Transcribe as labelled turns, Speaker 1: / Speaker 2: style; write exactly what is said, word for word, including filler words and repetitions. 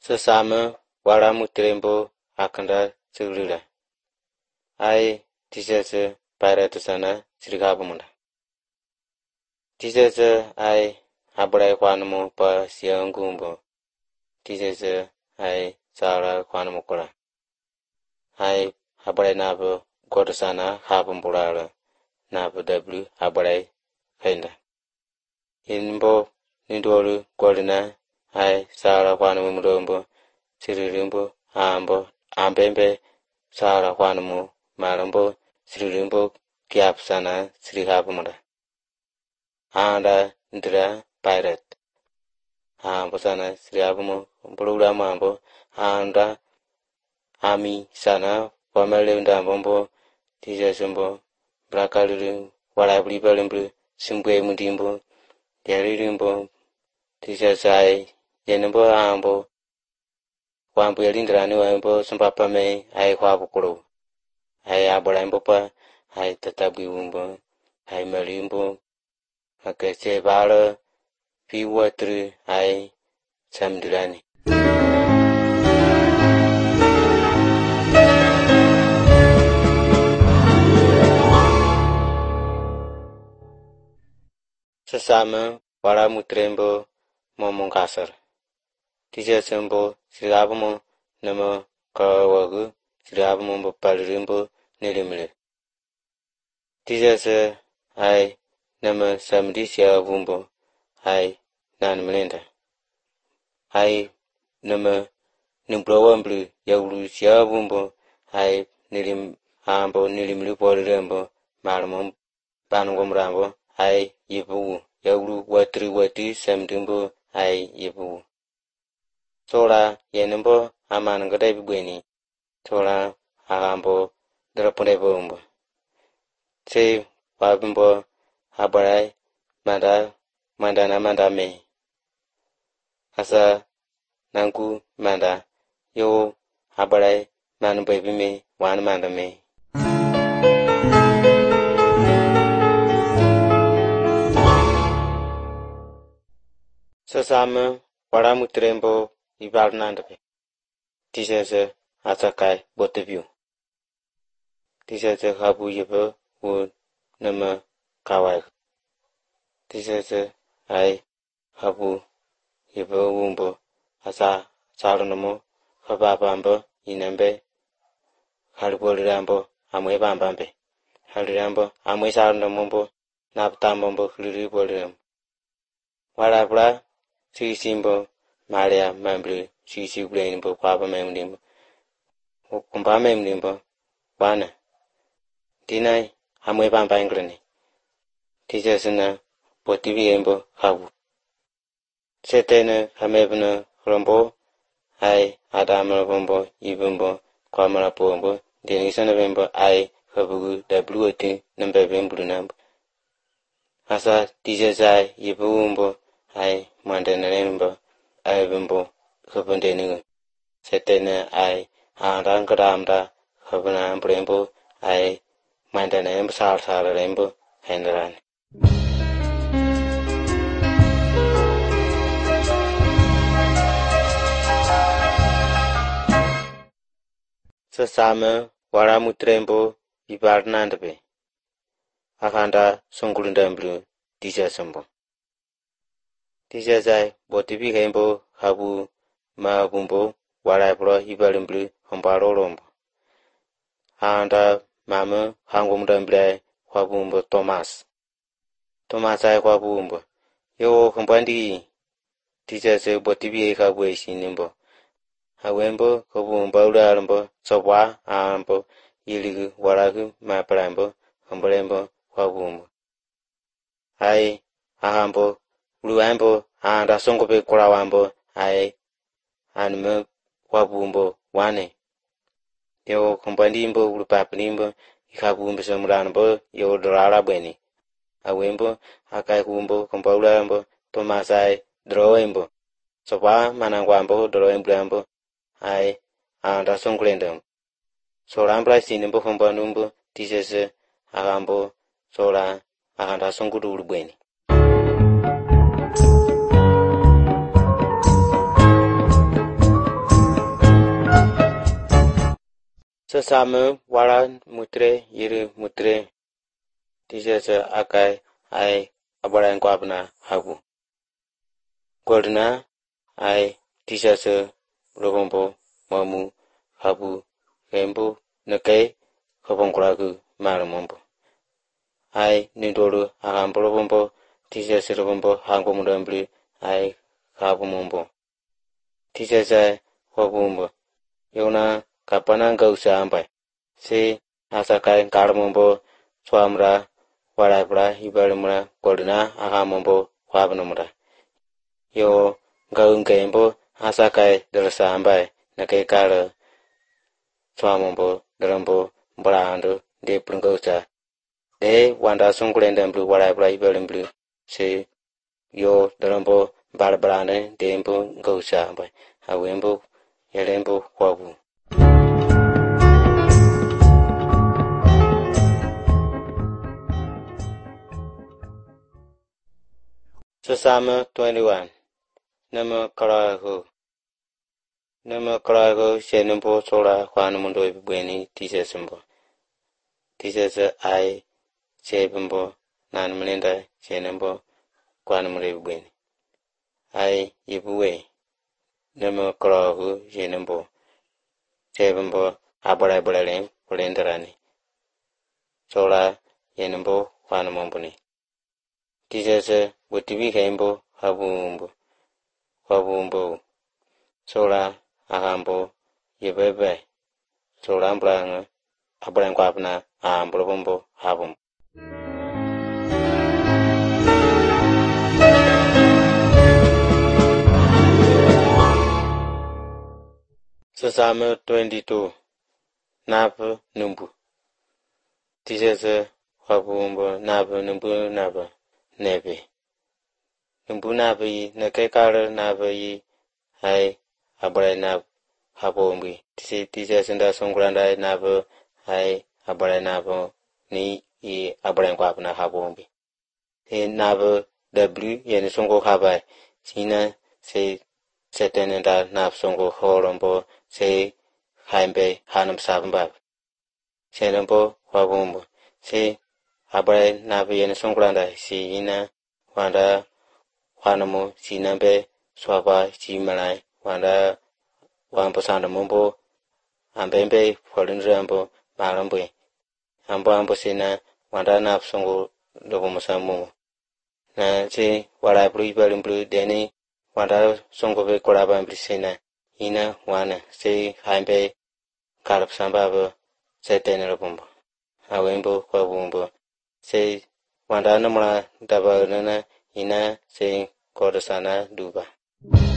Speaker 1: Sesama waramu trembo akanda segulila. Ai tisese pairatu sana sirikabumunda. Tisese ai abrai kwanumu pa siangumbo. Tisese ai sara kwanumu kura. Ai abrai nabu godu sana habumbulala nabu w abrai kainda. Inbo nindolu godina ai sara kwanumu mdombo siririmbo ambo ambembe sara kwanumu marambo siririmbo kiap sana sirikabumunda. Anda ndra pirate. Ambo sana siriabumu mbulula mambo anda ami sana pamele ndambombo tijasembo brakaliru walabli balimbu simbwe mundimbo yaririmbo tijasai yenembo ambo wambu yalindrani wambo sumpapame ai kwabukuru ai abolambo pa ai tatabwimbo ai malimbo akase bala piwatru ai samdurani. Sesama waramu trembo momong kasar. Tija sembo sirabumu nama kawagu sirabumu bapalirimbo nilimile. Tija se ai nama samdi siabumbo ai nan melinda. Ai nama nimbrawamblu yaulu siabumbo ai nilim ambo nilimile polirimbo malumum banungomrambo ai yibu yaulu watri watri samdimbo ai yibu. Sola yenembo amanangada bigweni. Sola agambo drapone bombo. Se wabimbo abarai manda mandana mandame. Asa nanku manda yo abarai manu baby me wan mandame. Sesama waramu trembo ibalnandabe. Tisese atakai botebiu. Tisese habu yebo u nama kawai. Tisese ai habu yebo umbo asa salunamo hababambo inembe halbolrambo amwe bambambe. Halrambo amwe salunamo naptambombo liribolram. Walabra sisimbo Maria membri sisi glenimbo kwaba memlimbo kumba memlimbo wana dinai amwe bamba ingrene tijasena potibiembo habu setene hamebna rombo ai adamra bombo ibombo kwamara pombo denisana bembo ai habugu wt number bembru nambo asa tijasai yibumbo ai mandenerembo ai bembo khabandenigo setene ai harang kadamda khabana brembo ai mandenem sar sar rembo hendran. Sesama waramu trembo ibarnandabe akanda songulundamblu dijasembo. Tijazai botibi gembo habu ma bumbo walaibro ibalimblu hombaro rombo. Anda mama hangumdamble kwabumbo Thomas. Thomas ai kwabumbo. Yo hombandi tijazai botibi habu esinimbo. Hawembo kwabumbo ularmbo sobwa ambo yiligu walagu maprambo hombrembo kwabumbo. Ai ahambo Luambo anda songo pe kura wambo ai anme wabumbo wane yo kumbandimbo ulupaplimbo ikabumbo somranbo yo dorara bweni awembo akai kumbo kumbaulambo tomasai droembo sopa manangwambo droembo ai anda songolendam sorambra sinimbo kumbanumbo tisese agambo sola anda songudu ulubweni. Sesame wala mutre yiri mutre tisasa akai ai abaran kwabna habu. Goldna ai tisasa robombo mamu habu hembo nakai kabongkuragu marumombo. Ai nindoro agambo robombo tisasa robombo hango mudambli ai habu mombo. Tisasa hobumbo. Yona kapana gausa ambai. Se asakai karmombo swamra warabra hibarimra goldna agamombo wabnumra. Yo gaunggaimbo asakai derasa ambai nakai kara swamombo darambo brando de prungausa. De wanda sungkulendamblu warabra hibarimble se yo darambo barbrane dembo gausa ambai. Awembo yerembo wabu. Sesame twenty-one. Nama karago. Nama karago senumbo sola kwanumundo ibweni tisesembo. Tisese ai sebembo nanumlinda senumbo kwanumundo ibweni. Ai ibuwe. Nama karago senumbo. Sebembo abara abaralem kulendarani. Sola yenumbo kwanumumbuni. Tisese wutibi kaimbo habumbo. Habumbo. Sola agambo yebebe. Sola ambranga abrang kwapna ambro bombo habum. Sesame twenty-two. Napa numbu. Tisese habumbo napa numbu napa nebe. Numbu napa yi nakai kara napa yi hai abarai napa habombi. Tisi tisese nda songuranda napa hai abarai napa ni yi abarai kwapna habombi. E napa w yeni songo habai. Sina se setene nda napa songo holombo se haimbe hanam sabambab. Senambo habombo. Se abarai napa yeni songuranda si ina wanda wanamu sinambe swaba si malai wanda wampo sandamombo ambembe folindrambo malambwe ambo ambo sina wanda nap songo lobomosamu na se wala blu ibalimblu deni wanda songo be koraba ambrisina ina wana se haimbe karap sambabo se tenero bombo awembo kwa bombo se wanda namra daba nana ina se kodasana duba.